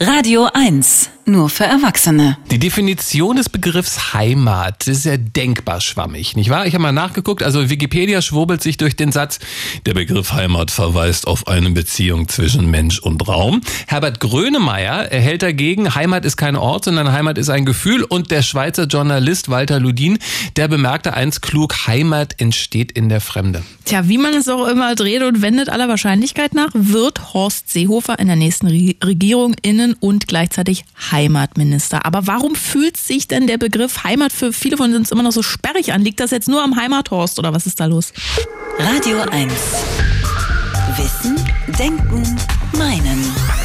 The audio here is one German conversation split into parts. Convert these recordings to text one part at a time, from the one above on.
Radio 1, nur für Erwachsene. Die Definition des Begriffs Heimat ist ja denkbar schwammig, nicht wahr? Ich habe mal nachgeguckt, also Wikipedia schwurbelt sich durch den Satz, der Begriff Heimat verweist auf eine Beziehung zwischen Mensch und Raum. Herbert Grönemeyer hält dagegen, Heimat ist kein Ort, sondern Heimat ist ein Gefühl. Und der Schweizer Journalist Walter Ludin, der bemerkte einst klug, Heimat entsteht in der Fremde. Tja, wie man es auch immer dreht und wendet, aller Wahrscheinlichkeit nach, wird Horst Seehofer in der nächsten Regierung innen- und gleichzeitig Heimatminister. Aber warum fühlt sich denn der Begriff Heimat für viele von uns immer noch so sperrig an? Liegt das jetzt nur am Heimathorst oder was ist da los? Radio 1. Wissen, Denken, Meinen.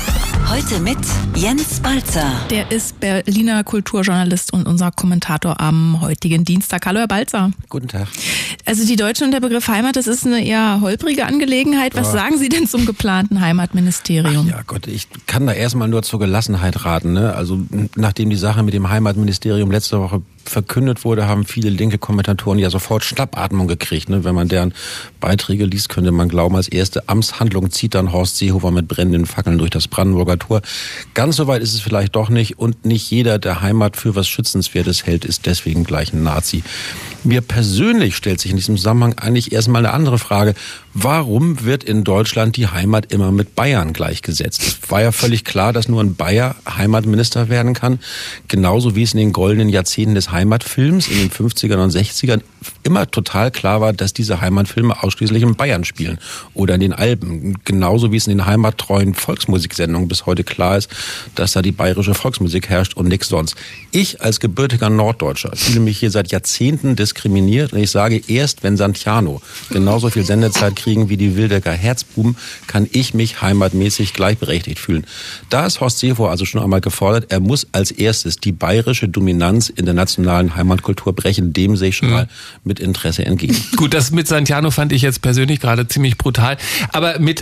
Heute mit Jens Balzer. Der ist Berliner Kulturjournalist und unser Kommentator am heutigen Dienstag. Hallo, Herr Balzer. Guten Tag. Also die Deutschen und der Begriff Heimat, das ist eine eher holprige Angelegenheit. Was sagen Sie denn zum geplanten Heimatministerium? Ach ja Gott, ich kann da erstmal nur zur Gelassenheit raten. Ne? Also nachdem die Sache mit dem Heimatministerium letzte Woche verkündet wurde, haben viele linke Kommentatoren ja sofort Schnappatmung gekriegt. Ne? Wenn man deren Beiträge liest, könnte man glauben, als erste Amtshandlung zieht dann Horst Seehofer mit brennenden Fackeln durch das Brandenburger Tor. Ganz so weit ist es vielleicht doch nicht. Und nicht jeder, der Heimat für was Schützenswertes hält, ist deswegen gleich ein Nazi. Mir persönlich stellt sich in diesem Zusammenhang eigentlich erstmal eine andere Frage. Warum wird in Deutschland die Heimat immer mit Bayern gleichgesetzt? Es war ja völlig klar, dass nur ein Bayer Heimatminister werden kann. Genauso wie es in den goldenen Jahrzehnten des Heimatfilms in den 50ern und 60ern immer total klar war, dass diese Heimatfilme ausschließlich in Bayern spielen oder in den Alpen. Genauso wie es in den heimattreuen Volksmusiksendungen bis heute klar ist, dass da die bayerische Volksmusik herrscht und nichts sonst. Ich als gebürtiger Norddeutscher fühle mich hier seit Jahrzehnten diskriminiert und ich sage, erst wenn Santiano genauso viel Sendezeit kriegen wie die Wildecker Herzbuben, kann ich mich heimatmäßig gleichberechtigt fühlen. Da ist Horst Seehofer also schon einmal gefordert, er muss als erstes die bayerische Dominanz in der nationalen Heimatkultur brechen, dem sehe ich schon mal mit Interesse entgegen. Gut, das mit Santiano fand ich jetzt persönlich gerade ziemlich brutal, aber mit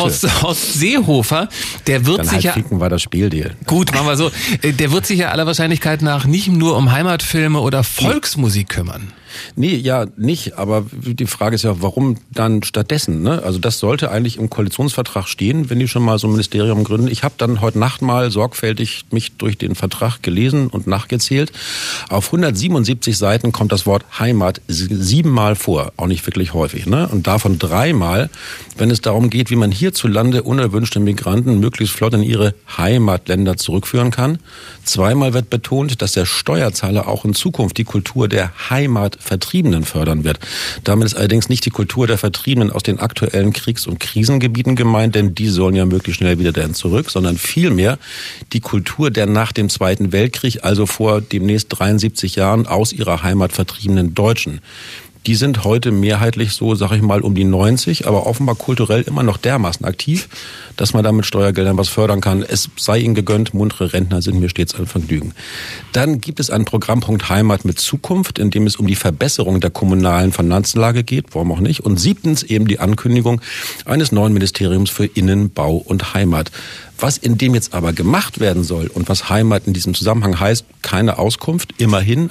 Horst Seehofer, der wird dann sich ja... ficken war das Spieldeal. Gut, machen wir so. Der wird sich ja aller Wahrscheinlichkeit nach nicht nur um Heimatfilme oder Volksmusik kümmern. Nee, ja, nicht. Aber die Frage ist ja, warum dann stattdessen? Ne? Also das sollte eigentlich im Koalitionsvertrag stehen, wenn die schon mal so ein Ministerium gründen. Ich habe dann heute Nacht mal sorgfältig mich durch den Vertrag gelesen und nachgezählt. Auf 177 Seiten kommt das Wort Heimat 7-mal vor. Auch nicht wirklich häufig. Ne? Und davon 3-mal, wenn es darum geht, wie man hierzulande unerwünschte Migranten möglichst flott in ihre Heimatländer zurückführen kann. 2-mal wird betont, dass der Steuerzahler auch in Zukunft die Kultur der Heimatvertriebenen fördern wird. Damit ist allerdings nicht die Kultur der Vertriebenen aus den aktuellen Kriegs- und Krisengebieten gemeint, denn die sollen ja möglichst schnell wieder dahin zurück, sondern vielmehr die Kultur der nach dem Zweiten Weltkrieg, also vor demnächst 73 Jahren, aus ihrer Heimat vertriebenen Deutschen. Die sind heute mehrheitlich so, sag ich mal, um die 90, aber offenbar kulturell immer noch dermaßen aktiv, dass man da mit Steuergeldern was fördern kann. Es sei ihnen gegönnt, muntere Rentner sind mir stets ein Vergnügen. Dann gibt es einen Programmpunkt Heimat mit Zukunft, in dem es um die Verbesserung der kommunalen Finanzlage geht, warum auch nicht. Und 7. eben die Ankündigung eines neuen Ministeriums für Innen-, Bau und Heimat. Was in dem jetzt aber gemacht werden soll und was Heimat in diesem Zusammenhang heißt, keine Auskunft. Immerhin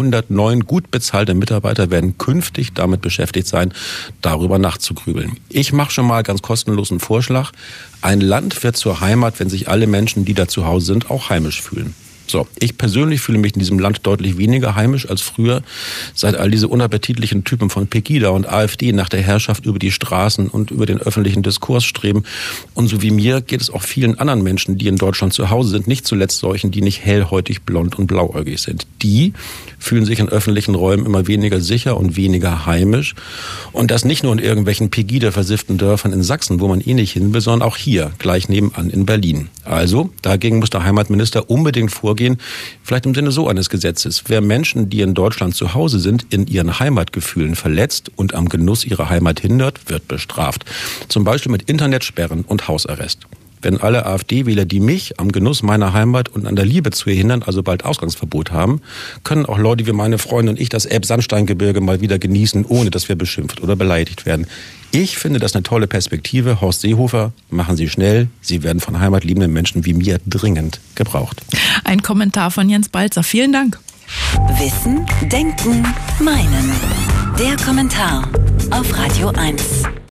109 gut bezahlte Mitarbeiter werden künftig damit beschäftigt sein, darüber nachzugrübeln. Ich mache schon mal ganz kostenlos einen Vorschlag. Ein Land wird zur Heimat, wenn sich alle Menschen, die da zu Hause sind, auch heimisch fühlen. So, ich persönlich fühle mich in diesem Land deutlich weniger heimisch als früher, seit all diese unappetitlichen Typen von Pegida und AfD nach der Herrschaft über die Straßen und über den öffentlichen Diskurs streben. Und so wie mir geht es auch vielen anderen Menschen, die in Deutschland zu Hause sind, nicht zuletzt solchen, die nicht hellhäutig, blond und blauäugig sind. Die fühlen sich in öffentlichen Räumen immer weniger sicher und weniger heimisch. Und das nicht nur in irgendwelchen Pegida-versifften Dörfern in Sachsen, wo man eh nicht hin will, sondern auch hier, gleich nebenan in Berlin. Also, dagegen muss der Heimatminister unbedingt vorgehen, vielleicht im Sinne so eines Gesetzes. Wer Menschen, die in Deutschland zu Hause sind, in ihren Heimatgefühlen verletzt und am Genuss ihrer Heimat hindert, wird bestraft. Zum Beispiel mit Internetsperren und Hausarrest. Wenn alle AfD-Wähler, die mich am Genuss meiner Heimat und an der Liebe zu ihr hindern, also bald Ausgangsverbot haben, können auch Leute wie meine Freundin und ich das Elbsandsteingebirge mal wieder genießen, ohne dass wir beschimpft oder beleidigt werden. Ich finde das eine tolle Perspektive. Horst Seehofer, machen Sie schnell. Sie werden von heimatliebenden Menschen wie mir dringend gebraucht. Ein Kommentar von Jens Balzer. Vielen Dank. Wissen, Denken, Meinen. Der Kommentar auf Radio 1.